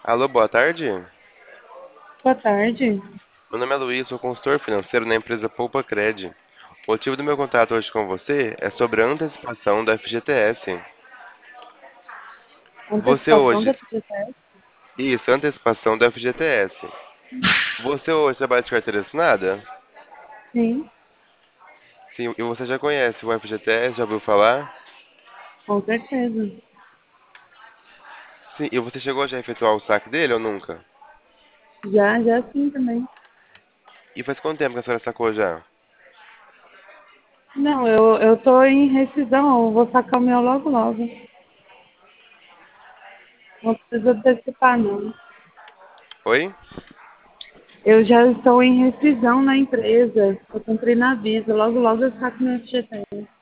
Alô, boa tarde. Boa tarde. Meu nome é Luiz, sou consultor financeiro na empresa Poupa Cred. O motivo do meu contato hoje com você é sobre a antecipação da FGTS. Você Antecipação hoje, da FGTS? isso, antecipação da FGTS. Você hoje trabalha de carteira assinada? Sim, Sim, e você já conhece o FGTS, já ouviu falar? com certeza. Sim, e você chegou já a efetuar o saque dele ou nunca? Já sim também. E faz quanto tempo que a senhora sacou já? Não, eu tô em rescisão, eu vou sacar o meu logo logo. Não precisa antecipar, não. Oi? Eu já estou em rescisão na empresa. Eu comprei na Visa, logo logo eu saco meu FGTS.